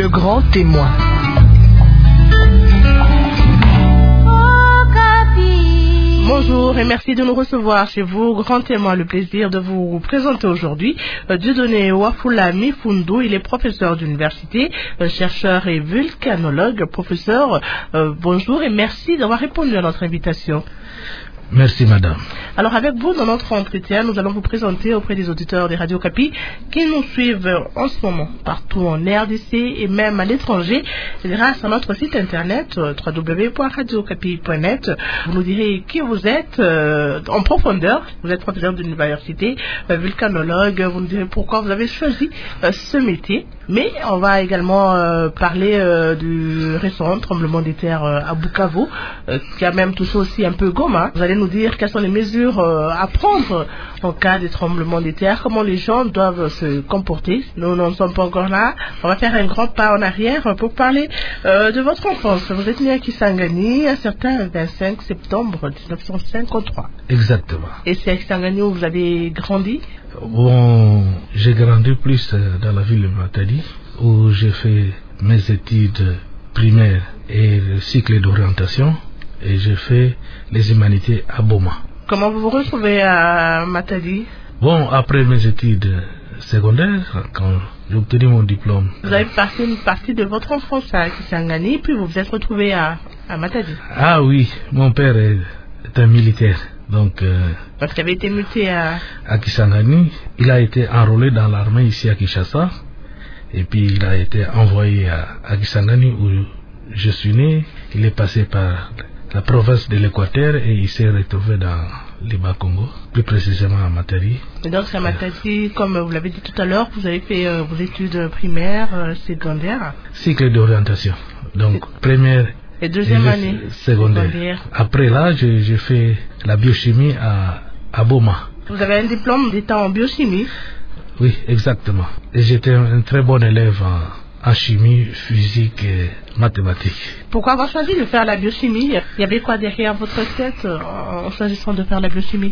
Le grand témoin. Bonjour et merci de nous recevoir chez vous. Grand témoin, le plaisir de vous présenter aujourd'hui Dieudonné Wafula Mifundu. Il est professeur d'université, chercheur et volcanologue. Professeur, bonjour et merci d'avoir répondu à notre invitation. Merci madame. Alors avec vous, dans notre entretien, nous allons vous présenter auprès des auditeurs des Radio Okapi qui nous suivent en ce moment partout en RDC et même à l'étranger grâce à notre site internet www.radiookapi.net. Vous nous direz qui vous êtes en profondeur. Vous êtes professeur d'université, volcanologue. Vous nous direz pourquoi vous avez choisi ce métier. Mais on va également parler du récent tremblement de terre à Bukavu qui a même touché aussi un peu Goma. Vous allez nous dire quelles sont les mesures à prendre en cas de tremblement de terre, comment les gens doivent se comporter. Nous n'en sommes pas encore là. On va faire un grand pas en arrière pour parler de votre enfance. Vous êtes né à Kisangani un certain 25 septembre 1953. Exactement. Et c'est à Kisangani où vous avez grandi? Bon, j'ai grandi plus dans la ville de Matadi où j'ai fait mes études primaires et le cycle d'orientation. Et j'ai fait les humanités à Boma. Comment vous vous retrouvez à Matadi? Bon, après mes études secondaires, quand j'ai obtenu mon diplôme. Vous avez passé une partie de votre enfance à Kisangani, puis vous vous êtes retrouvé à Matadi. Ah oui, mon père est un militaire. Donc il avait été muté à Kisangani. Il a été enrôlé dans l'armée ici à Kinshasa. Et puis il a été envoyé à Kisangani où je suis né. Il est passé par la province de l'Équateur et il s'est retrouvé dans les Bas-Congo, plus précisément à Matadi. Et donc à Matadi, comme vous l'avez dit tout à l'heure, vous avez fait vos études primaires, secondaires. Cycle d'orientation, donc première et deuxième année secondaire. Après là, j'ai fait la biochimie à Boma. Vous avez un diplôme d'état en biochimie? Oui, exactement. Et j'étais un très bon élève en chimie, physique et mathématiques. Pourquoi avoir choisi de faire la biochimie? Il y avait quoi derrière votre tête en choisissant de faire la biochimie?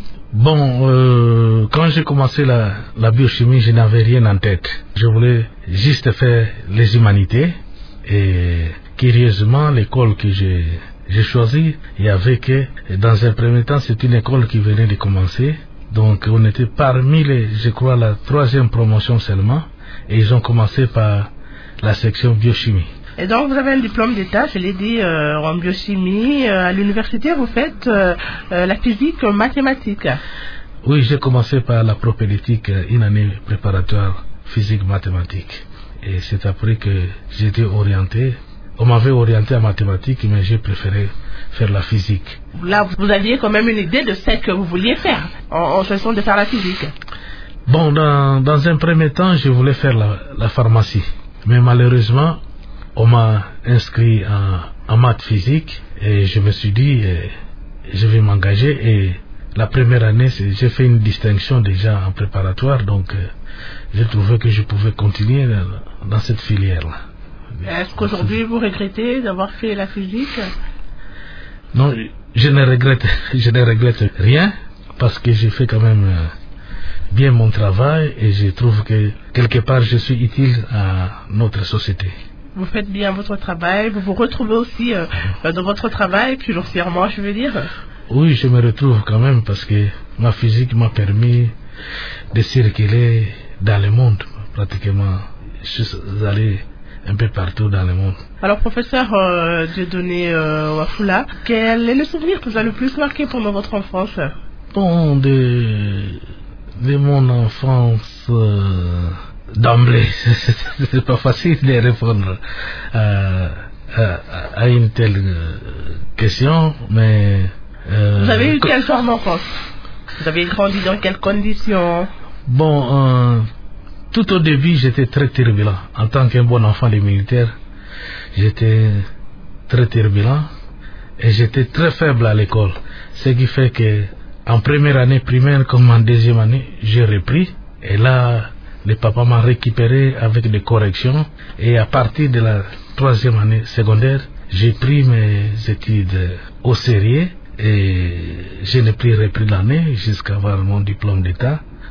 Bon, quand j'ai commencé la biochimie, je n'avais rien en tête. Je voulais juste faire les humanités et curieusement, l'école que j'ai choisie, il y avait que, dans un premier temps, c'est une école qui venait de commencer. Donc, on était parmi je crois, la 3e promotion seulement et ils ont commencé par la section biochimie. Et donc vous avez un diplôme d'état, je l'ai dit, en biochimie. À l'université, vous faites la physique mathématique. Oui, j'ai commencé par la propédeutique, une année préparatoire physique-mathématique. Et c'est après que j'étais orienté. On m'avait orienté en mathématiques, mais j'ai préféré faire la physique. Là, vous aviez quand même une idée de ce que vous vouliez faire en choisissant de faire la physique. Bon, dans un premier temps, je voulais faire la pharmacie. Mais malheureusement, on m'a inscrit en maths physique et je me suis dit, je vais m'engager. Et la première année, j'ai fait une distinction déjà en préparatoire, donc j'ai trouvé que je pouvais continuer dans cette filière-là. Est-ce qu'aujourd'hui vous regrettez d'avoir fait la physique? Non, je ne regrette rien parce que j'ai fait quand même bien mon travail et je trouve que quelque part je suis utile à notre société. Vous faites bien votre travail, vous vous retrouvez aussi dans votre travail financièrement, je veux dire? Oui, je me retrouve quand même parce que ma physique m'a permis de circuler dans le monde pratiquement. Je suis allé un peu partout dans le monde. Alors professeur Dieudonné Wafula, quel est le souvenir que vous avez le plus marqué pendant votre enfance? Bon, de mon enfance, d'emblée, c'est pas facile de répondre à une telle question, mais... vous avez eu quelle forme d'enfance? Vous avez grandi dans quelles conditions? Bon, tout au début, j'étais très turbulent. En tant qu'un bon enfant des militaires, j'étais très turbulent et j'étais très faible à l'école. Ce qui fait que en première année primaire comme en deuxième année, j'ai repris. Et là, le papa m'a récupéré avec des corrections. Et à partir de la 3e année secondaire, j'ai pris mes études au sérieux. Et je n'ai plus repris l'année jusqu'à avoir mon diplôme d'état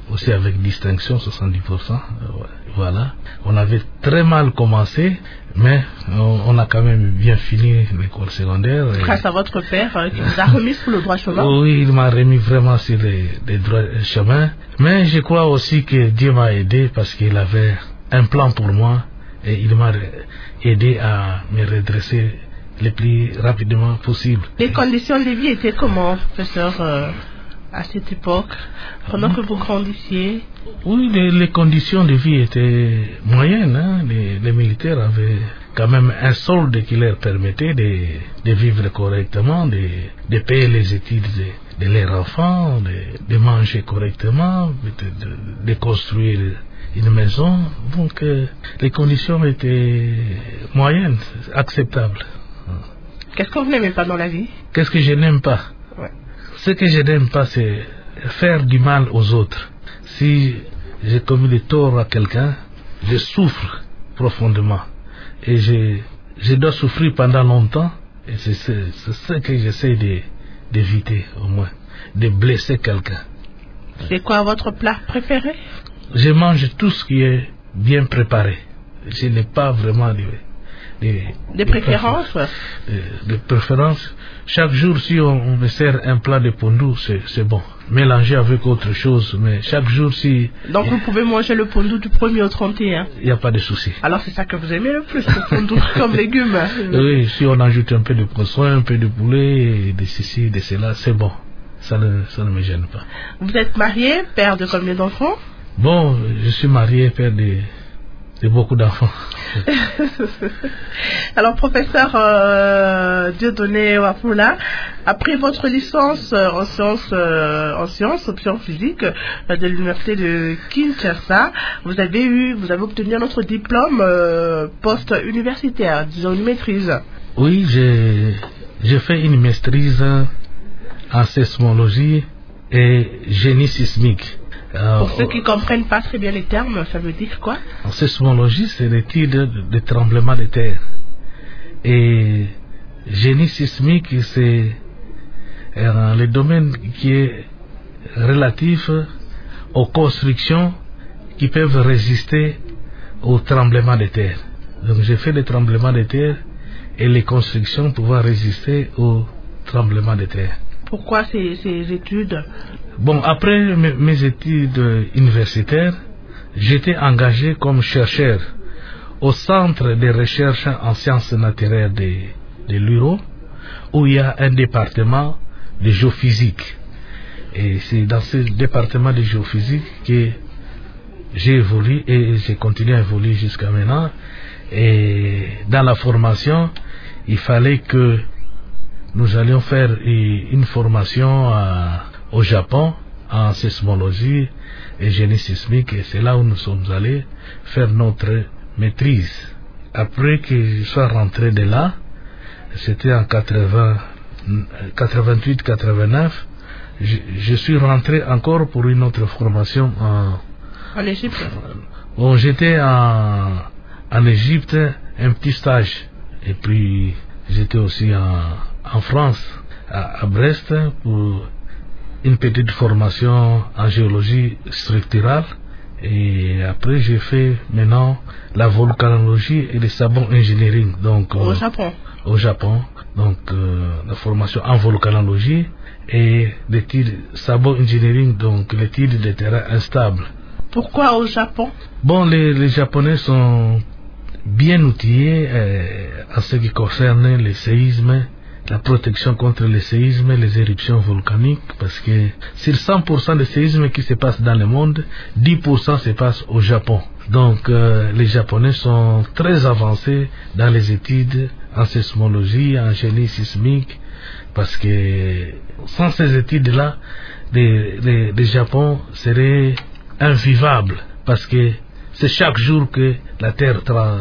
aussi avec distinction, 70%. Voilà. On avait très mal commencé, mais on a quand même bien fini l'école secondaire. Grâce à votre père qui vous a remis sur le droit chemin. Oui, il m'a remis vraiment sur les droits chemins. Mais je crois aussi que Dieu m'a aidé parce qu'il avait un plan pour moi et il m'a aidé à me redresser le plus rapidement possible. Les conditions de vie étaient comment, professeur, à cette époque, pendant que vous grandissiez? Oui, les conditions de vie étaient moyennes. Hein. Les militaires avaient quand même un solde qui leur permettait de vivre correctement, de payer les études de leurs enfants, de manger correctement, de construire une maison. Donc les conditions étaient moyennes, acceptables. Qu'est-ce que vous n'aimez pas dans la vie? Qu'est-ce que je n'aime pas? Ce que je n'aime pas, c'est faire du mal aux autres. Si j'ai commis des torts à quelqu'un, je souffre profondément. Et je dois souffrir pendant longtemps. Et c'est ce que j'essaie d'éviter, au moins. De blesser quelqu'un. C'est quoi votre plat préféré? Je mange tout ce qui est bien préparé. Je n'ai pas vraiment des préférences? De préférences. Chaque jour, si on me sert un plat de pondou, c'est bon. Mélangé avec autre chose, mais chaque jour, si... Donc vous pouvez manger le pondou du 1er au 31? Il n'y a pas de souci. Alors c'est ça que vous aimez le plus, le pondou comme légume? Oui, si on ajoute un peu de poisson, un peu de poulet, de ceci, de cela, c'est bon. Ça ne me gêne pas. Vous êtes marié, père de combien d'enfants? Bon, je suis marié, père de beaucoup d'enfants. Alors, professeur Dieudonné Wafula, après votre licence en sciences, option physique de l'université de Kinshasa, vous avez obtenu notre diplôme post-universitaire, disons une maîtrise. Oui, j'ai fait une maîtrise en sismologie et génie sismique. Pour ceux qui ne comprennent pas très bien les termes, ça veut dire quoi? En sismologie, c'est l'étude des tremblements de terre. Et génie sismique, c'est le domaine qui est relatif aux constructions qui peuvent résister aux tremblements de terre. Donc j'ai fait les tremblements de terre et les constructions pouvant résister aux tremblements de terre. Pourquoi ces études? Bon, après mes études universitaires, j'étais engagé comme chercheur au centre de recherche en sciences naturelles de l'URO, où il y a un département de géophysique. Et c'est dans ce département de géophysique que j'ai évolué et j'ai continué à évoluer jusqu'à maintenant. Et dans la formation, il fallait que nous allions faire une formation au Japon en sismologie et génie sismique, et c'est là où nous sommes allés faire notre maîtrise. Après que je sois rentré de là, c'était en 88-89, je suis rentré encore pour une autre formation en Égypte. Bon, j'étais en Égypte, un petit stage, et puis j'étais aussi en France, à Brest, pour une petite formation en géologie structurale. Et après, j'ai fait maintenant la volcanologie et le sabon engineering. Donc, au Japon. Au Japon. Donc, la formation en volcanologie et l'étude sabon engineering, donc l'étude des terrains instables. Pourquoi au Japon? Bon, les Japonais sont bien outillés en ce qui concerne les séismes, la protection contre les séismes et les éruptions volcaniques, parce que sur 100% des séismes qui se passent dans le monde, 10% se passent au Japon. Donc les Japonais sont très avancés dans les études en sismologie, en génie sismique, parce que sans ces études-là, le Japon serait invivable, parce que c'est chaque jour que la terre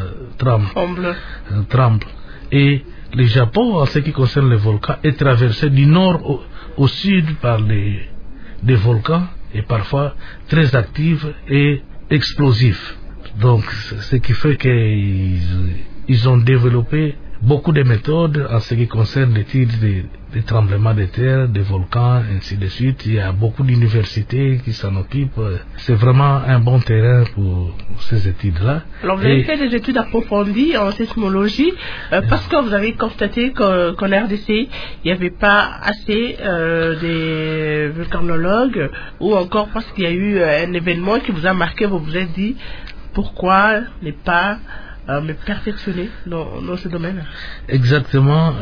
tremble. Et le Japon, en ce qui concerne les volcans, est traversé du nord au sud par des volcans, et parfois très actifs et explosifs. Donc, ce qui fait qu'ils ont développé beaucoup de méthodes en ce qui concerne l'étude des tremblements de terre, des volcans, ainsi de suite. Il y a beaucoup d'universités qui s'en occupent. C'est vraiment un bon terrain pour ces études-là. Alors vous avez fait des études approfondies en sismologie parce que vous avez constaté qu'en RDC, il n'y avait pas assez des vulcanologues, ou encore parce qu'il y a eu un événement qui vous a marqué, vous vous êtes dit pourquoi ne pas me perfectionner dans ce domaine. Exactement.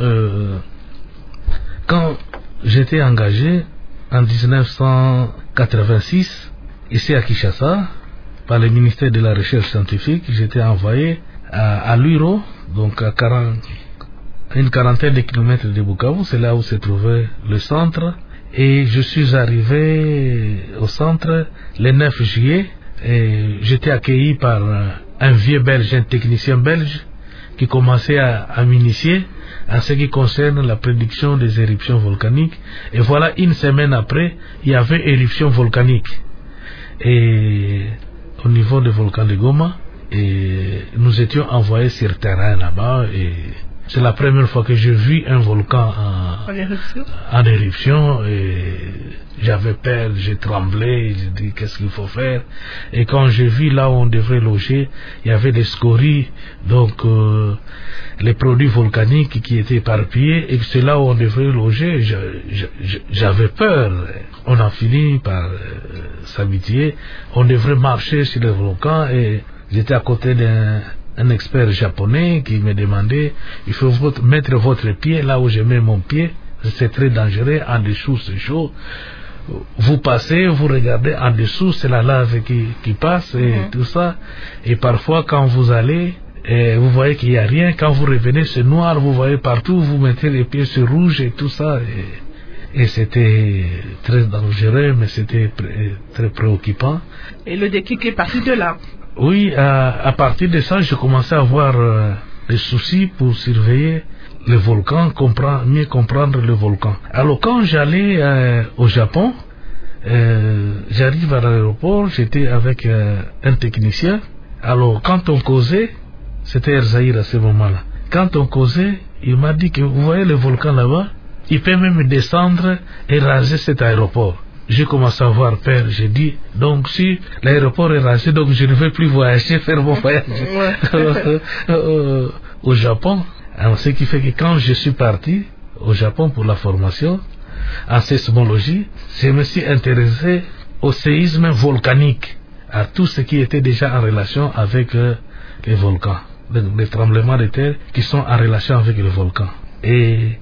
Quand j'étais engagé en 1986 ici à Kinshasa par le ministère de la Recherche scientifique, j'étais envoyé à Luiro, donc à une quarantaine de kilomètres de Bukavu, c'est là où se trouvait le centre, et je suis arrivé au centre le 9 juillet et j'étais accueilli par un vieux belge, un technicien belge qui commençait à m'initier en ce qui concerne la prédiction des éruptions volcaniques. Et voilà, une semaine après, il y avait éruption volcanique et au niveau du volcan de Goma, et nous étions envoyés sur terrain là-bas, et c'est la première fois que j'ai vu un volcan en éruption, et j'avais peur, j'ai tremblé, j'ai dit qu'est-ce qu'il faut faire. Et quand j'ai vu là où on devrait loger, il y avait des scories, donc les produits volcaniques qui étaient éparpillés, et c'est là où on devrait loger. J'avais peur. On a fini par s'habituer. On devrait marcher sur le volcan, et j'étais à côté d'un expert japonais qui me demandait, il faut mettre votre pied là où je mets mon pied, c'est très dangereux, en dessous c'est chaud. Vous passez, vous regardez en dessous, c'est la lave qui passe et tout ça. Et parfois quand vous allez, vous voyez qu'il n'y a rien, quand vous revenez c'est noir, vous voyez partout, vous mettez les pieds sur rouge et tout ça. Et c'était très dangereux, mais c'était très préoccupant. Et le déclic est parti de là. Oui, à partir de ça, j'ai commencé à avoir des soucis pour surveiller le volcan, mieux comprendre le volcan. Alors quand j'allais au Japon, j'arrive à l'aéroport, j'étais avec un technicien. Alors quand on causait, c'était Erzaïr à ce moment-là. Quand on causait, il m'a dit que vous voyez le volcan là-bas, il peut même descendre et raser cet aéroport. J'ai commencé à avoir peur, j'ai dit, donc si l'aéroport est rasé, donc je ne vais plus voyager, faire mon voyage au Japon. Alors, ce qui fait que quand je suis parti au Japon pour la formation en sismologie, je me suis intéressé au séisme volcanique, à tout ce qui était déjà en relation avec les volcans, les tremblements de terre qui sont en relation avec les volcans. Et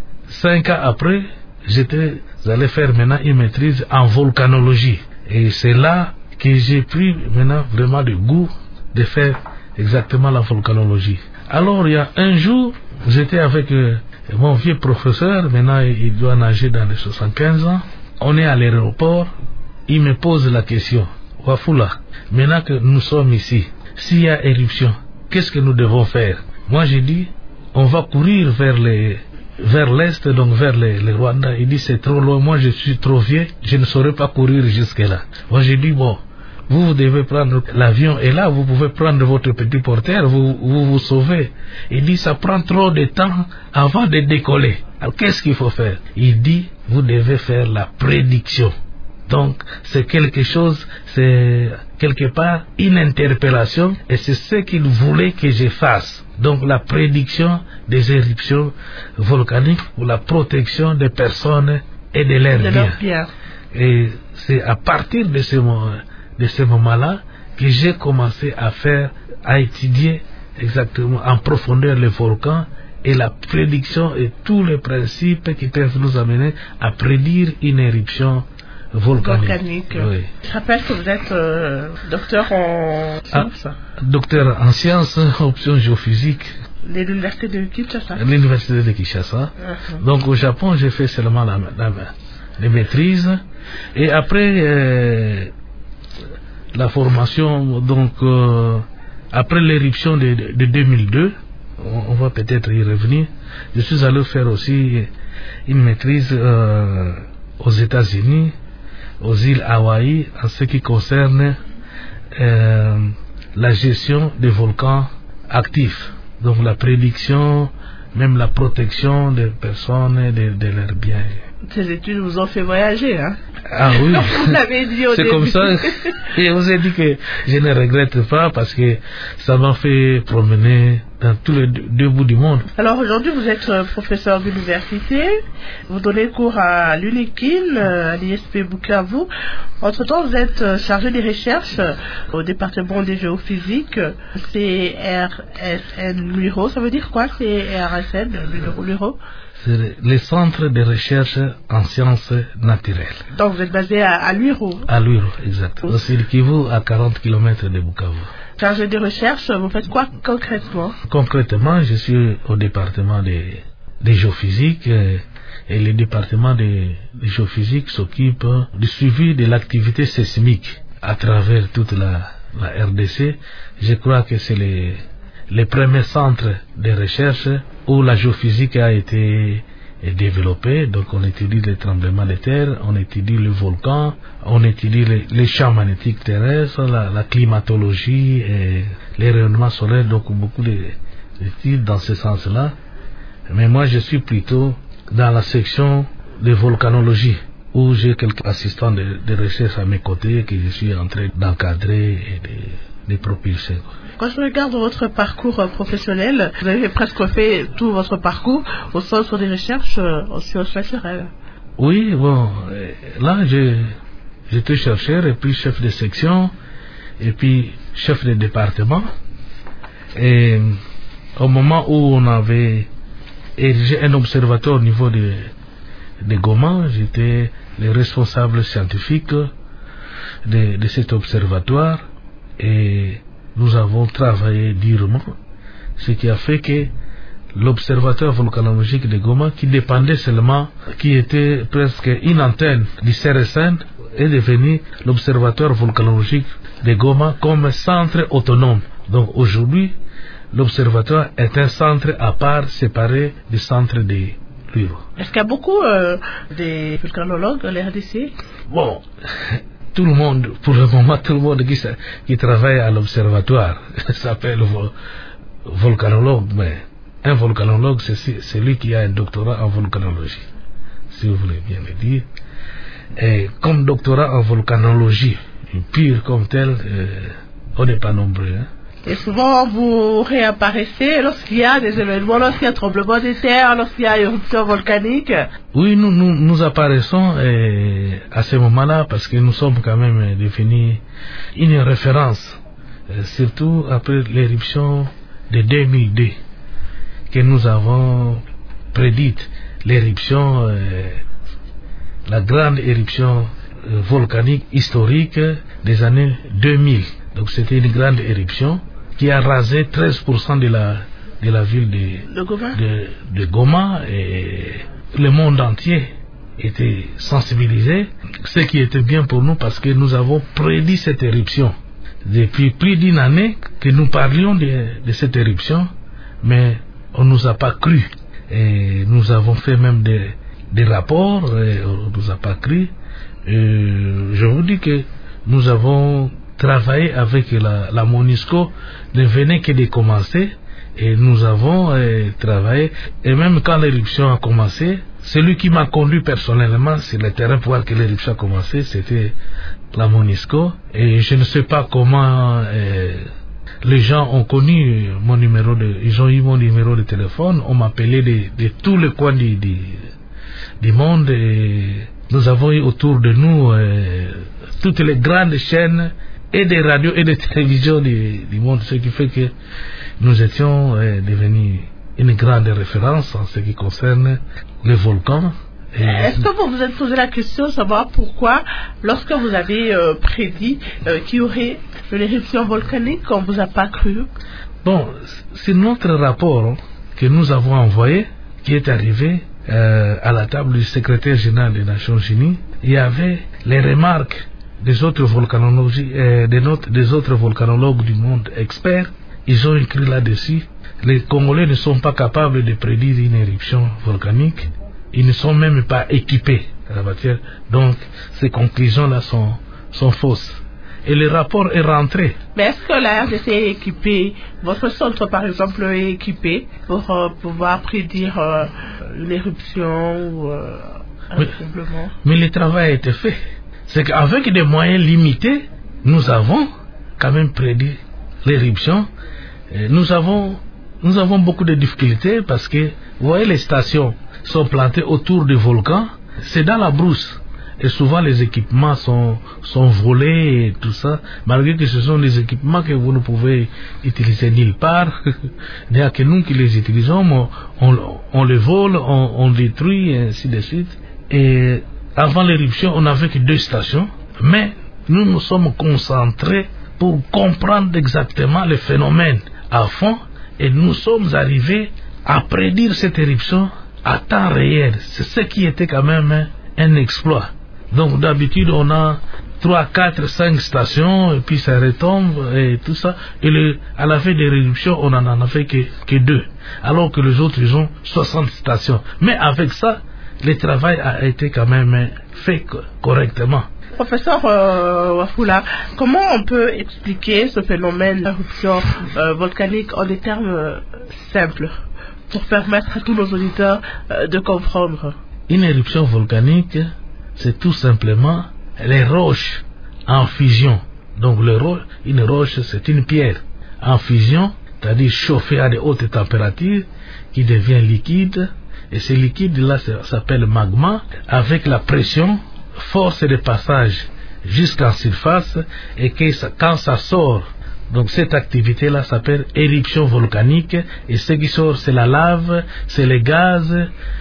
5 ans après, j'étais allé faire maintenant une maîtrise en volcanologie. Et c'est là que j'ai pris maintenant vraiment le goût de faire exactement la volcanologie. Alors il y a un jour, j'étais avec mon vieux professeur, maintenant il doit nager dans les 75 ans. On est à l'aéroport, il me pose la question, Wafula, maintenant que nous sommes ici, s'il y a éruption, qu'est-ce que nous devons faire? Moi j'ai dit, on va courir vers l'est, donc vers le Rwanda. Il dit c'est trop loin, moi je suis trop vieux, je ne saurais pas courir jusque là. Moi j'ai dit bon, vous devez prendre l'avion et là vous pouvez prendre votre petit porteur, vous sauvez. Il dit ça prend trop de temps avant de décoller. Alors qu'est-ce qu'il faut faire? Il dit vous devez faire la prédiction. Donc c'est quelque chose, c'est quelque part une interpellation, et c'est ce qu'il voulait que je fasse. Donc la prédiction des éruptions volcaniques pour la protection des personnes et de leurs biens. Et c'est à partir de ce moment-là que j'ai commencé à étudier exactement en profondeur les volcans et la prédiction et tous les principes qui peuvent nous amener à prédire une éruption volcanique. Oui. Je rappelle que vous êtes docteur en sciences. Docteur en sciences, option géophysique. De l'université de Kinshasa. L'université de Kinshasa. Donc au Japon, j'ai fait seulement la maîtrise. Et après la formation, donc après l'éruption de 2002, on va peut-être y revenir, je suis allé faire aussi une maîtrise aux États-Unis, aux îles Hawaï, en ce qui concerne la gestion des volcans actifs. Donc la prédiction même la protection des personnes et de leurs biens. Ces études vous ont fait voyager, hein? Ah oui, vous l'avez dit au c'est début. comme ça. Et je vous ai dit que je ne regrette pas parce que ça m'a fait promener dans tous les deux bouts du monde. Alors aujourd'hui, vous êtes professeur d'université, vous donnez cours à l'UNIKIN, à l'ISP Bukavu. Entre-temps, vous êtes chargé des recherches au département des géophysiques, CRSN Luro. Ça veut dire quoi, CRSN Luro? C'est les centres de recherche en sciences naturelles. Donc vous êtes basé à Luro? À Luro, exact. C'est le Kivu, à 40 km de Bukavu. Chargé de recherche, vous faites quoi concrètement? Concrètement, je suis au département des géophysiques et le département des géophysiques s'occupe du suivi de l'activité sismique à travers toute la RDC. Je crois que c'est les premiers centres de recherche où la géophysique a été développée. Donc on étudie les tremblements de terre, on étudie le volcan, on étudie les champs magnétiques terrestres, la climatologie et les rayonnements solaires, donc beaucoup d'études dans ce sens-là. Mais moi je suis plutôt dans la section de volcanologie, où j'ai quelques assistants de recherche à mes côtés que je suis en train d'encadrer et de propulser. Quand je regarde votre parcours professionnel, vous avez presque fait tout votre parcours au centre des recherches en sciences naturelles. Oui, bon, là j'étais chercheur et puis chef de section et puis chef de département. Et au moment où on avait érigé un observatoire au niveau de Goma, j'étais le responsable scientifique de cet observatoire et nous avons travaillé durement, ce qui a fait que l'observatoire volcanologique de Goma, qui dépendait seulement, qui était presque une antenne du CRSN, est devenu l'observatoire volcanologique de Goma comme centre autonome. Donc aujourd'hui, l'observatoire est un centre à part, séparé du centre de Luro. Est-ce qu'il y a beaucoup de volcanologues à l'RDC? Bon, tout le monde, pour le moment, tout le monde qui travaille à l'observatoire s'appelle volcanologue, mais un volcanologue, c'est celui qui a un doctorat en volcanologie, si vous voulez bien le dire. Et comme doctorat en volcanologie, pure comme tel, on n'est pas nombreux. Hein. Et souvent, vous réapparaissez lorsqu'il y a des événements, lorsqu'il y a tremblement de terre, lorsqu'il y a éruption volcanique. Oui, nous apparaissons à ce moment-là parce que nous sommes quand même devenus une référence, surtout après l'éruption de 2002 que nous avons prédite, l'éruption, la grande éruption volcanique historique des années 2000. Donc c'était une grande éruption qui a rasé 13% de la ville de Goma et le monde entier était sensibilisé, ce qui était bien pour nous parce que nous avons prédit cette éruption. Depuis plus d'une année que nous parlions de cette éruption, mais on ne nous a pas cru. Et nous avons fait même des rapports et on ne nous a pas cru. Je vous dis que nous avons travaillé avec la MONUSCO, ne venait que de commencer et nous avons travaillé et même quand l'éruption a commencé, celui qui m'a conduit personnellement sur le terrain pour voir que l'éruption a commencé, c'était la MONUSCO et je ne sais pas comment les gens ont connu mon numéro ils ont eu mon numéro de téléphone, on m'appelait de tous les coins du monde et nous avons eu autour de nous toutes les grandes chaînes et des radios et des télévisions du monde, ce qui fait que nous étions devenus une grande référence en ce qui concerne les volcans. Est-ce que vous vous êtes posé la question de savoir pourquoi, lorsque vous avez prédit qu'il y aurait une éruption volcanique, on ne vous a pas cru? Bon, c'est notre rapport que nous avons envoyé, qui est arrivé à la table du secrétaire général des Nations Unies. Il y avait les remarques des autres volcanologues du monde experts. Ils ont écrit là-dessus. Les Congolais ne sont pas capables de prédire une éruption volcanique. Ils ne sont même pas équipés à la matière. Donc, ces conclusions-là sont fausses. et le rapport est rentré. Mais est-ce que la RDC est équipée, votre centre par exemple est équipé pour pouvoir prédire une éruption ou un tremblement? Mais le travail a été fait. C'est qu'avec des moyens limités, nous avons quand même prédit l'éruption. Nous avons beaucoup de difficultés parce que, vous voyez, les stations sont plantées autour du volcan. C'est dans la brousse. Et souvent les équipements sont volés et tout ça, malgré que ce sont des équipements que vous ne pouvez utiliser nulle part. Il n'y a que nous qui les utilisons, mais on les vole, on détruit et ainsi de suite. Et avant l'éruption, on n'avait que 2 stations, mais nous nous sommes concentrés pour comprendre exactement les phénomènes à fond et nous sommes arrivés à prédire cette éruption à temps réel. C'est ce qui était quand même un exploit. Donc d'habitude on a 3, 4, 5 stations et puis ça retombe et tout ça. Et à la fin des éruptions on n'en a fait que 2. Alors que les autres ils ont 60 stations. Mais avec ça, le travail a été quand même fait correctement. Professeur Wafula, comment on peut expliquer ce phénomène d'éruption volcanique en des termes simples pour permettre à tous nos auditeurs de comprendre? Une éruption volcanique, c'est tout simplement les roches en fusion. Donc une roche, c'est une pierre en fusion, c'est-à-dire chauffée à de hautes températures, qui devient liquide. Et ce liquide-là s'appelle magma. Avec la pression, force de passage jusqu'en surface, et quand ça sort, donc cette activité-là s'appelle éruption volcanique. Et ce qui sort, c'est la lave, c'est les gaz,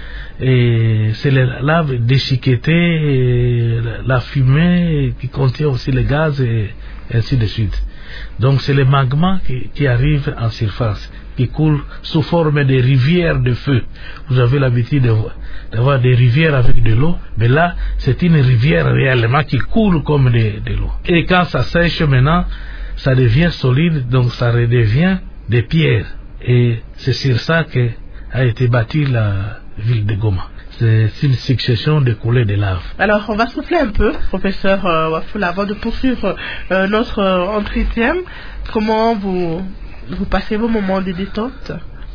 et c'est la lave déchiquetée, et la fumée qui contient aussi les gaz et ainsi de suite. Donc c'est le magma qui arrive en surface, qui coule sous forme de rivières de feu. Vous avez l'habitude d'avoir des rivières avec de l'eau, mais là c'est une rivière réellement qui coule comme de l'eau. Et quand ça sèche maintenant, ça devient solide, donc ça redevient des pierres. Et c'est sur ça qu'a été bâtie la ville de Goma. C'est une succession de coulées de lave. Alors, on va souffler un peu, professeur Wafula, avant de poursuivre notre entretien. Comment vous passez vos moments de détente?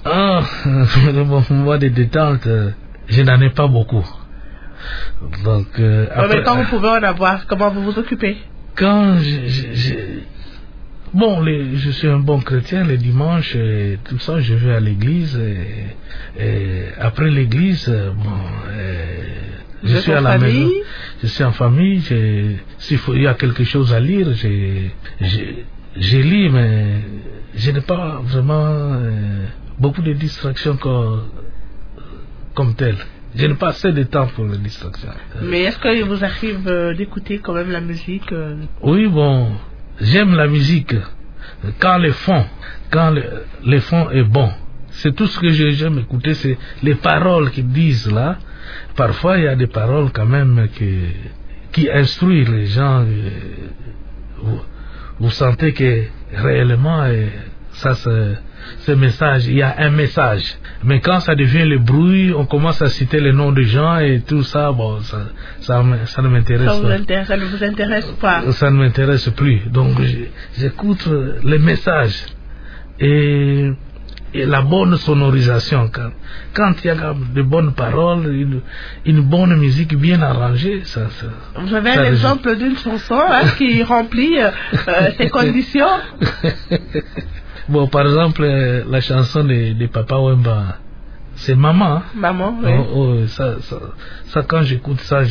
Le moment de détente, je n'en ai pas beaucoup. Donc, mais quand vous pouvez en avoir, comment vous vous occupez? Quand je suis un bon chrétien, le dimanche, et tout ça, je vais à l'église, et après l'église, je suis à la maison, je suis en famille, s'il y a quelque chose à lire, je lis, mais je n'ai pas vraiment beaucoup de distractions comme telles. Je n'ai pas assez de temps pour les distractions. Mais est-ce qu'il vous arrive d'écouter quand même la musique? Oui, j'aime la musique quand le fond est bon. C'est tout ce que j'aime écouter, c'est les paroles qu'ils disent là. Parfois il y a des paroles quand même qui instruisent les gens. Vous sentez que réellement ce message, il y a un message. Mais quand ça devient le bruit, on commence à citer les noms des gens et tout ça, ça ne m'intéresse pas. Ça ne vous intéresse pas? Ça ne m'intéresse plus. Donc j'écoute les messages et la bonne sonorisation. Quand il y a de bonnes paroles, une bonne musique bien arrangée, ça vous avez un exemple d'une chanson qui remplit ces conditions? Par exemple, la chanson de Papa Wemba, c'est Maman. Hein? Maman, oui. Ça, quand j'écoute ça,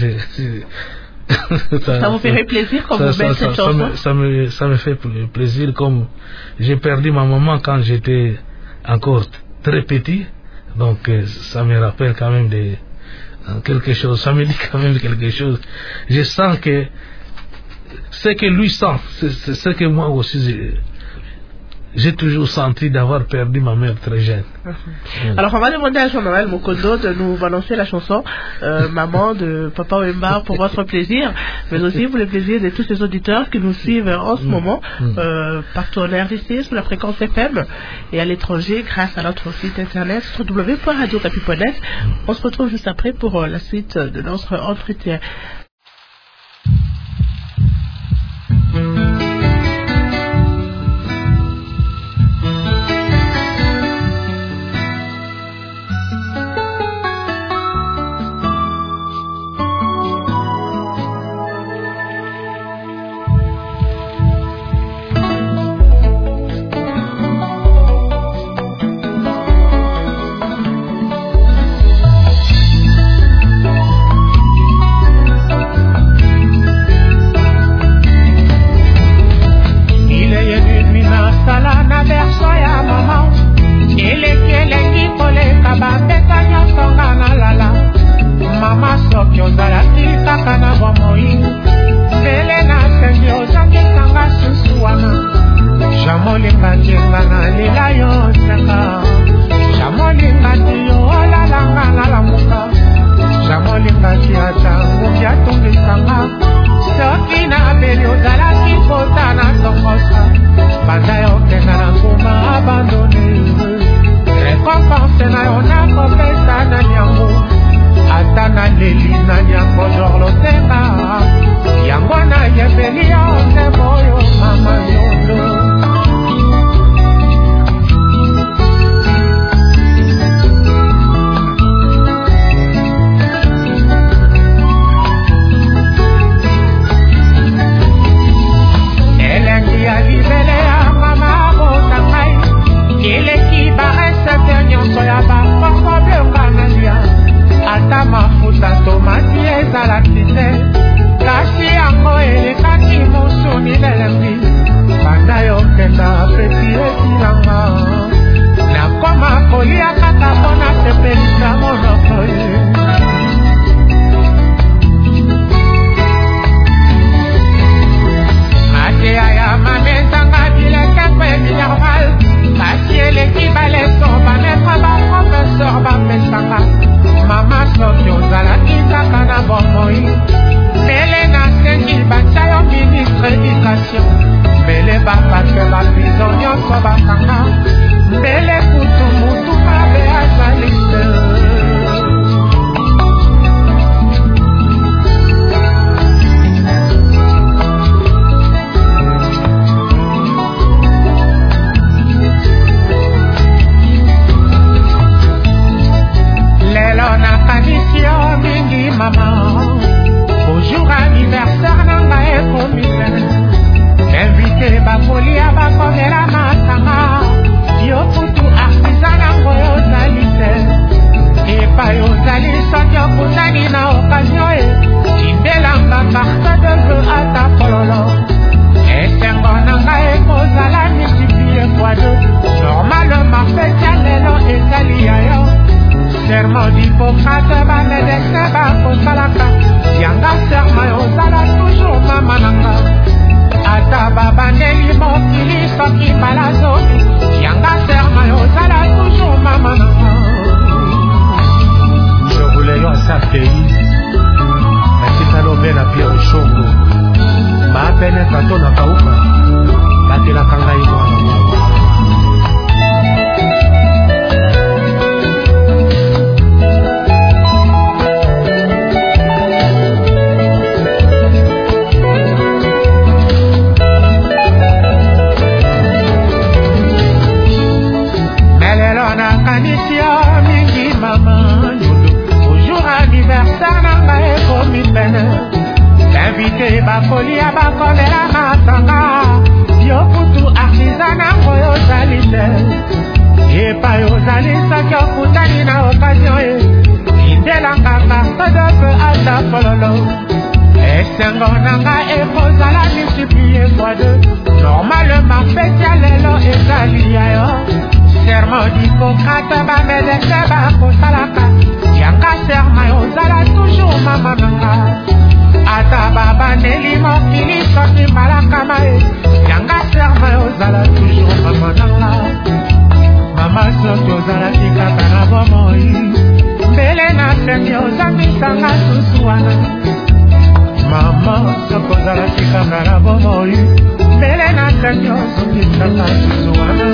ça vous ferait plaisir quand vous mettez cette chanson? Ça me fait plaisir, comme j'ai perdu ma maman quand j'étais encore très petit, donc ça me rappelle quand même quelque chose, ça me dit quand même quelque chose. Je sens que ce que lui sent, c'est ce que moi aussi j'ai toujours senti d'avoir perdu ma mère très jeune. Alors on va demander à Jean-Noël Mokondo de nous balancer la chanson Maman de Papa Wemba pour votre plaisir, mais aussi pour le plaisir de tous les auditeurs qui nous suivent en ce moment partout en RDC sur la fréquence FM et à l'étranger grâce à notre site internet www.radiocapi.net. On se retrouve juste après pour la suite de notre entretien. ozalaki kaka na bomoi mbele na sengi ozangisanga susu wana jamolinga njenga na lela yo senga jamolinga ti yo olalanga na lamuka jamolinga ti ata ngubi atungisanga soki na beli ozalaki kota na tongosa banda yo kenda na nguma abandone récompense na yo nakopesa na nyango ata na leli na nyango dorlotenga yango na yembeli yo nzembo oyo mama yondo elengi ya libele ya mama botangai eleki baresete nyonso ya bakongo bleongangalia ata mafuta tomati ezalaki te kasi yango elekaki mosuni lelembi banda yokenda peti esilanga nakoma kolia kaka mpona sepelisa monoko ye mateya ya mamezanga bileke mpe minerval kasi eleki baleso bametre baprofesseur bapesanga mama soki ozalaki kaka na bomoi mbele nasengi batia yo ministre éducation mbele bapake baprizo nyonso bakanga mbele kutu mutu mabe azali te lelo nakanisi yo mingi mama bonjour anniversaire nanga ekomi pene invité bakolia bakomela masanga yo kutu artisan nango yozali te epai ozali soki okutani na okazio e tindelanga carte de vœu ata pololo esengo nanga ekozala multiplie fois deux normalement feti ya lelo ezali ya yo serment d'Hippocrate bamedese bakosalaka yanga serment ozala toujours mama nanga ata babandeli mokili soki balazo yanga serment ozala toujours mama nanga je voulais yo asa pays natikalobe na Pierre Shongo bapene kato na kauka batelaka ngai mwana invité bakolia bakomela masanga yo kutu artisan nango yozali te epai ozali soki okutani na okazio e indelanga carte de vœu ata fololo esengo nanga ekozala multiplie fois deux normalement feti ya lelo ezali ya yo serment d'Hippocrate bamedese bakosalaka yanga serment ozala toujours mama nanga ata babandeli mokili soki malakama e yanga serment ozala toujours mama nanga mama soki ozalaki kaka na bomoi mbele na sengi ozangisanga susu wana mama soki ozalaki kaka na bomoi mbele na sengi ozangisanga susu wana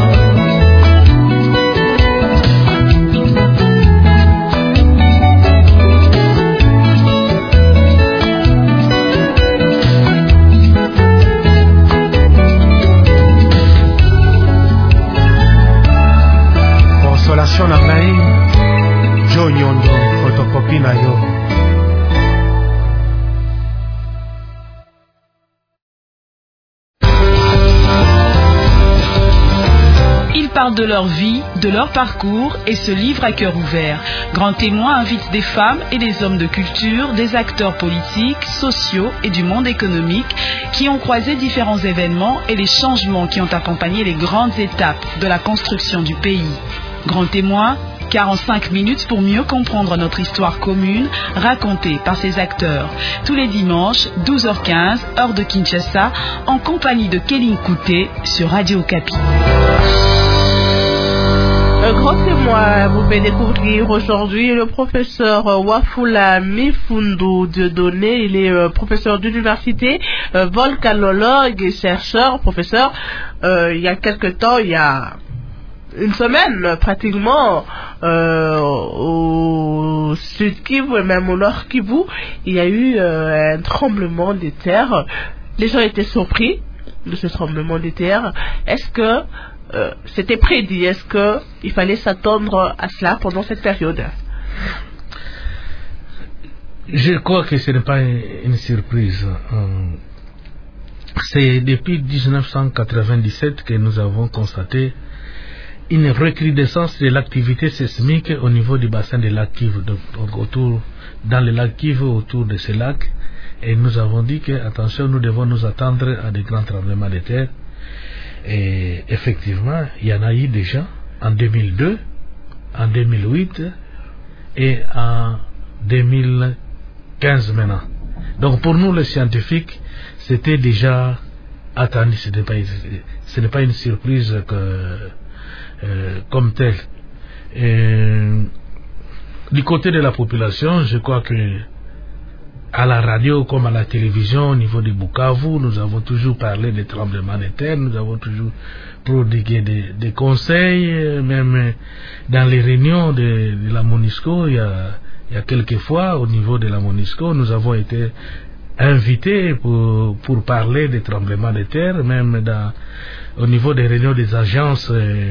consolation na ngai Jo Nyondo photocopie na yo Ils parlent de leur vie, de leur parcours et se livrent à cœur ouvert. Grand Témoin invite des femmes et des hommes de culture, des acteurs politiques, sociaux et du monde économique qui ont croisé différents événements et les changements qui ont accompagné les grandes étapes de la construction du pays. Grand Témoin, 45 minutes pour mieux comprendre notre histoire commune, racontée par ses acteurs. Tous les dimanches, 12h15, heure de Kinshasa, en compagnie de Kéline Kouté sur Radio Okapi. Un grand témoin vous fait découvrir aujourd'hui le professeur Wafula Mifundu Dieudonné. Il est professeur d'université, volcanologue et chercheur. Professeur, il y a quelque temps, il y a une semaine pratiquement, au sud Kivu et même au nord Kivu, il y a eu un tremblement de terre. Les gens étaient surpris de ce tremblement de terre. Est-ce que c'était prédit? Est-ce qu'il fallait s'attendre à cela pendant cette période? Je crois que ce n'est pas une surprise. C'est depuis 1997 que nous avons constaté une recrudescence de l'activité sismique au niveau du bassin des lacs Kivu, donc dans les lacs Kivu, autour de ces lacs. Et nous avons dit que, attention, nous devons nous attendre à des grands tremblements de terre. Et effectivement, il y en a eu déjà en 2002, en 2008 et en 2015 maintenant. Donc pour nous les scientifiques, c'était déjà attendu, ce n'est pas une surprise comme telle. Du côté de la population, je crois que à la radio comme à la télévision, au niveau de Bukavu, nous avons toujours parlé des tremblements de terre, nous avons toujours prodigué des conseils, même dans les réunions de la MONUSCO, il y a quelques fois, au niveau de la MONUSCO, nous avons été invités pour parler des tremblements de terre, même au niveau des réunions des agences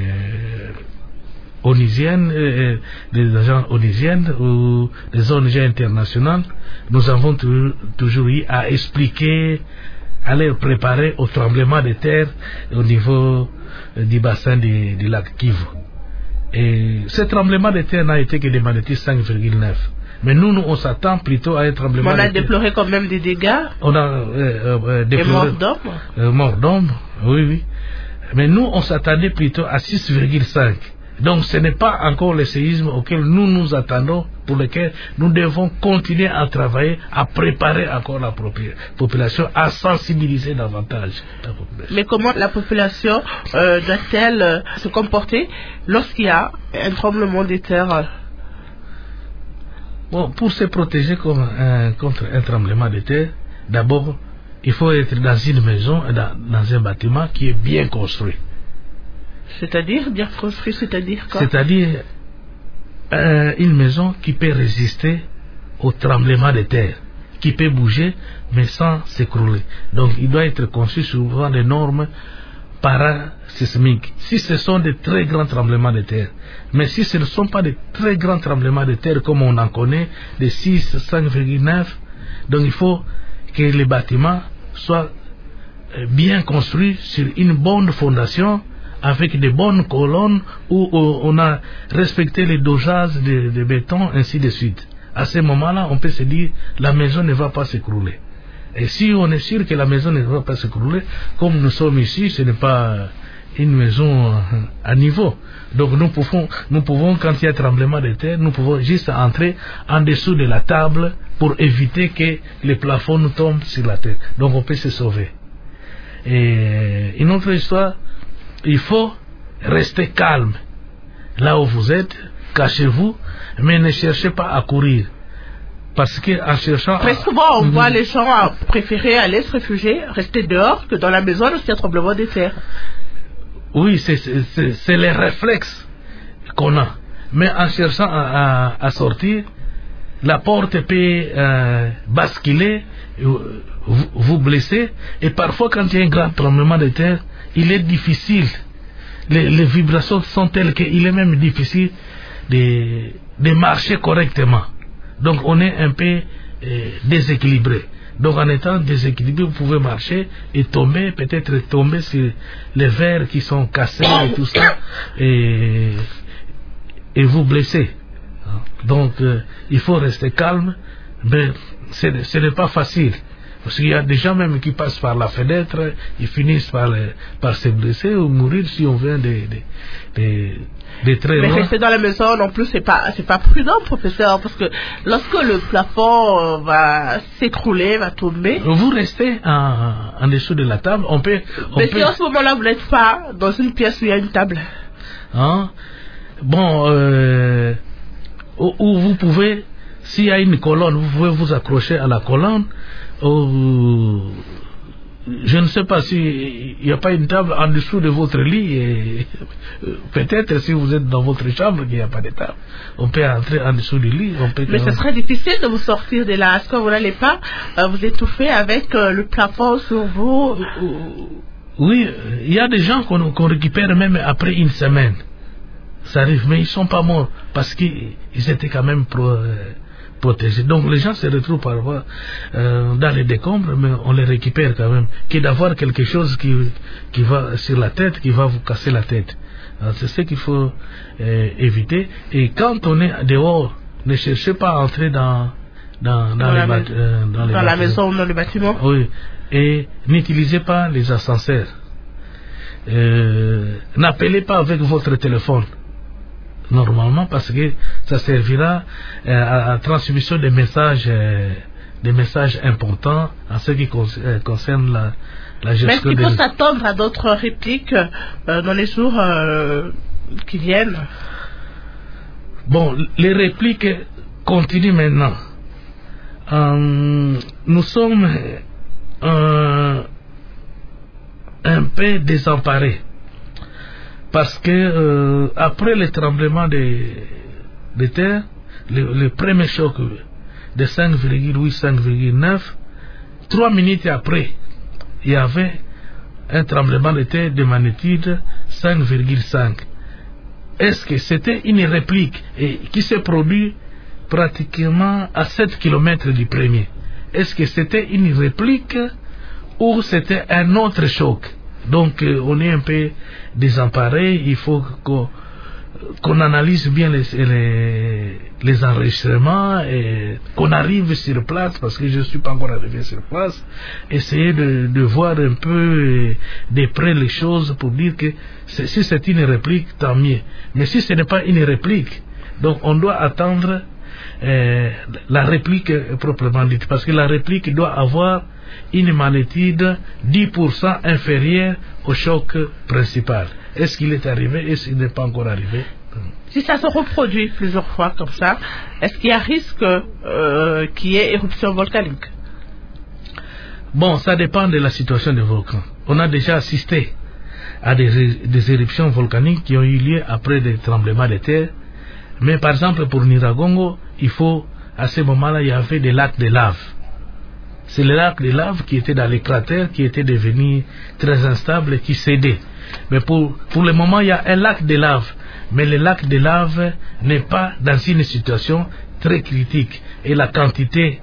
onusiennes, des agences onusiennes ou des ONG internationales. Nous avons toujours eu à expliquer, à les préparer au tremblement de terre au niveau du bassin du lac Kivu. Et ce tremblement de terre n'a été que de magnitude 5,9. Mais nous, on s'attend plutôt à un tremblement de terre. On a déploré quand même des dégâts. On a déploré. Et morts d'hommes. Morts d'hommes, oui. Mais nous, on s'attendait plutôt à 6,5. Donc ce n'est pas encore le séisme auquel nous nous attendons, pour lequel nous devons continuer à travailler, à préparer encore la population, à sensibiliser davantage la population. Mais comment la population doit-elle se comporter lorsqu'il y a un tremblement de terre? Bon, pour se protéger contre un tremblement de terre, d'abord, il faut être dans une maison, dans un bâtiment qui est bien construit. C'est-à-dire, bien construit, c'est-à-dire quoi? C'est-à-dire une maison qui peut résister au tremblement de terre, qui peut bouger, mais sans s'écrouler. Donc, il doit être conçu suivant des normes parasismiques. Si ce sont de très grands tremblements de terre, mais si ce ne sont pas de très grands tremblements de terre, comme on en connaît, de 6, 5,9, donc il faut que les bâtiments soient bien construits sur une bonne fondation, avec de bonnes colonnes où on a respecté les dosages de béton, ainsi de suite. À ce moment-là, on peut se dire la maison ne va pas s'écrouler. Et si on est sûr que la maison ne va pas s'écrouler, comme nous sommes ici, ce n'est pas une maison à niveau. Donc nous pouvons, quand il y a tremblement de terre, nous pouvons juste entrer en dessous de la table pour éviter que les plafonds nous tombent sur la tête. Donc on peut se sauver. Et une autre histoire, il faut rester calme. Là où vous êtes, cachez-vous, mais ne cherchez pas à courir. Parce qu'en cherchant... Très souvent, on voit les gens préférer aller se réfugier, rester dehors, que dans la maison lorsqu'il y a tremblement de terre. Oui, c'est les réflexes qu'on a. Mais en cherchant à sortir, la porte peut basculer, vous blesser. Et parfois, quand il y a un grand tremblement de terre, il est difficile. Les vibrations sont telles qu'il est même difficile de marcher correctement. Donc on est un peu déséquilibré. Donc en étant déséquilibré, vous pouvez marcher et peut-être tomber sur les verres qui sont cassés et tout ça, et vous blesser. Donc il faut rester calme, mais ce n'est pas facile. Parce qu'il y a des gens même qui passent par la fenêtre, ils finissent par se blesser ou mourir si on vient des très loin. Mais rester dans la maison non plus, c'est pas prudent, professeur, parce que lorsque le plafond va s'écrouler, va tomber. Vous restez en dessous de la table, Mais si en ce moment-là vous n'êtes pas dans une pièce où il y a une table. Hein? Bon, où vous pouvez, s'il y a une colonne, vous pouvez vous accrocher à la colonne. Je ne sais pas s'il n'y a pas une table en dessous de votre lit. Et peut-être si vous êtes dans votre chambre qu'il n'y a pas de table, on peut entrer en dessous du lit. Mais ce serait difficile de vous sortir de là. Est-ce que vous n'allez pas vous étouffer avec le plafond sur vous? Oui, il y a des gens qu'on récupère même après une semaine. Ça arrive, mais ils ne sont pas morts parce qu'ils étaient quand même protégés. Donc les gens se retrouvent parfois dans les décombres, mais on les récupère quand même. Que d'avoir quelque chose qui va sur la tête, qui va vous casser la tête. C'est ce qu'il faut éviter. Et quand on est dehors, ne cherchez pas à entrer dans la maison ou dans le bâtiment. Oui. Et n'utilisez pas les ascenseurs. N'appelez pas avec votre téléphone. Normalement, parce que ça servira à la transmission des messages importants en ce qui concerne la gestion. Mais est-ce qu'il faut s'attendre à d'autres répliques dans les jours qui viennent? Bon, les répliques continuent maintenant. Nous sommes un peu désemparés. Parce que après le tremblement de terre, le premier choc de 5,8, 5,9, 3 minutes après, il y avait un tremblement de terre de magnitude 5,5. Est-ce que c'était une réplique qui s'est produite pratiquement à 7 km du premier? Est-ce que c'était une réplique ou c'était un autre choc? Donc on est un peu désemparé. Il faut qu'on analyse bien les enregistrements et qu'on arrive sur place, parce que je ne suis pas encore arrivé sur place, essayer de voir un peu de près les choses pour dire que si c'est une réplique, tant mieux. Mais si ce n'est pas une réplique, donc on doit attendre la réplique proprement dite, parce que la réplique doit avoir une magnitude 10% inférieure au choc principal. Est-ce qu'il est arrivé? Est-ce qu'il n'est pas encore arrivé? Si ça se reproduit plusieurs fois comme ça, est-ce qu'il y a risque qu'il y ait éruption volcanique? Bon, ça dépend de la situation des volcans. On a déjà assisté à des éruptions volcaniques qui ont eu lieu après des tremblements de terre. Mais par exemple pour Nyiragongo, à ce moment-là, il y avait des lacs de lave. C'est les lacs de lave qui étaient dans les cratères, qui étaient devenus très instables, qui cédaient. Mais pour le moment, il y a un lac de lave. Mais le lac de lave n'est pas dans une situation très critique. Et la quantité,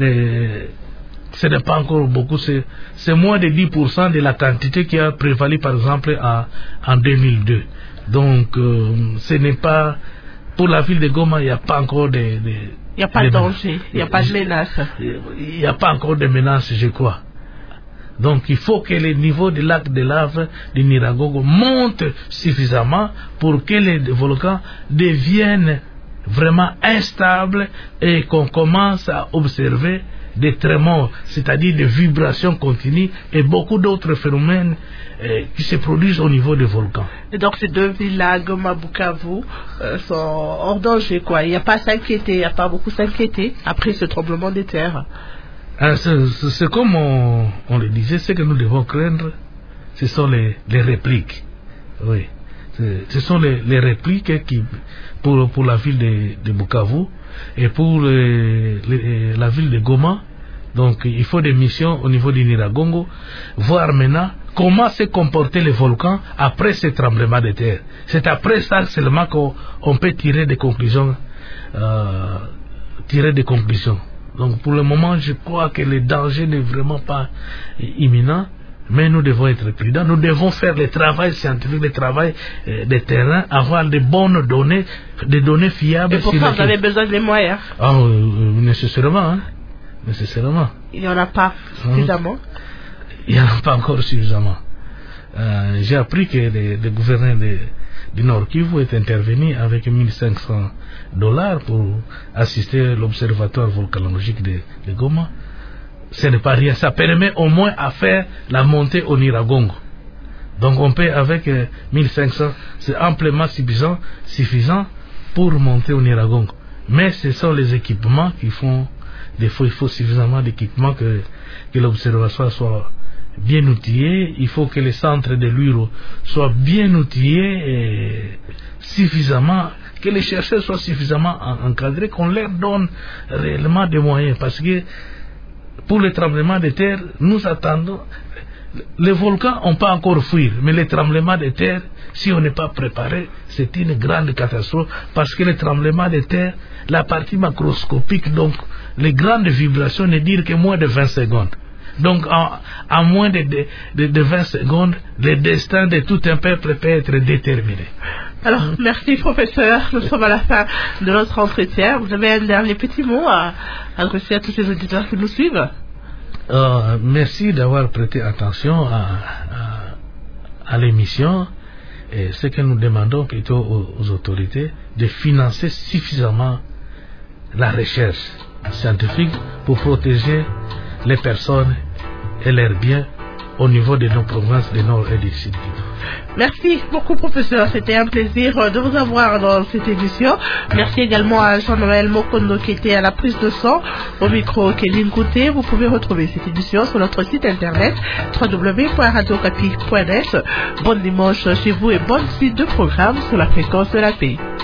ce n'est pas encore beaucoup. C'est moins de 10% de la quantité qui a prévalu, par exemple, en 2002. Donc, ce n'est pas... Pour la ville de Goma, il n'y a pas encore il n'y a pas de danger, il n'y a pas de menace. Il n'y a pas encore de menace, je crois. Donc il faut que le niveau du lac de lave de Nyiragongo monte suffisamment pour que les volcans deviennent vraiment instables et qu'on commence à observer des trémors, c'est-à-dire des vibrations continues et beaucoup d'autres phénomènes qui se produisent au niveau des volcans. Et donc ces deux villes-là, Goma, Bukavu, sont hors danger, quoi. Il n'y a pas à s'inquiéter, il n'y a pas beaucoup s'inquiéter après ce tremblement de terre. C'est comme on le disait, ce que nous devons craindre, ce sont les répliques. Oui. Ce sont les répliques pour la ville de Bukavu et pour la ville de Goma. Donc il faut des missions au niveau du Nyiragongo, voir maintenant comment se comporter les volcans après ce tremblement de terre. C'est après ça seulement qu'on peut tirer des conclusions. Donc pour le moment, je crois que le danger n'est vraiment pas imminent, mais nous devons être prudents. Nous devons faire le travail scientifique, le travail de terrain, avoir de bonnes données, des données fiables. Et pour ça, vous avez besoin des moyens. Nécessairement. nécessairement. Il n'y en a pas suffisamment. Il n'y en a pas encore suffisamment. J'ai appris que le gouverneur du Nord Kivu est intervenu avec $1,500 pour assister l'observatoire volcanologique de Goma. Ce n'est pas rien. Ça permet au moins à faire la montée au Nyiragongo. Donc on peut avec 1500, c'est amplement suffisant pour monter au Nyiragongo. Mais ce sont les équipements qui font défaut. Il faut suffisamment d'équipements que l'observatoire soit bien outillé. Il faut que les centres de l'UIRO soient bien outillés et suffisamment, que les chercheurs soient suffisamment encadrés, qu'on leur donne réellement des moyens. Parce que pour le tremblement de terre, nous attendons. Les volcans n'ont pas encore fuir, mais les tremblements de terre, si on n'est pas préparé, c'est une grande catastrophe, parce que les tremblements de terre, la partie macroscopique, donc les grandes vibrations ne durent que moins de 20 secondes. Donc en moins de 20 secondes, le destin de tout un peuple peut être déterminé. Alors, merci professeur, nous sommes à la fin de notre entretien. Vous avez un dernier petit mot à adresser à tous les auditeurs qui nous suivent? Merci d'avoir prêté attention à l'émission. Et ce que nous demandons plutôt aux autorités, de financer suffisamment la recherche scientifique pour protéger les personnes et leurs biens au niveau de nos provinces du Nord et du Sud. Merci beaucoup professeur, c'était un plaisir de vous avoir dans cette émission. Merci également à Jean-Noël Mokondo qui était à la prise de son, au micro Kevin Couté. Vous pouvez retrouver cette émission sur notre site internet www.radiocapi.net. Bon dimanche chez vous et bonne suite de programme sur la fréquence de la paix.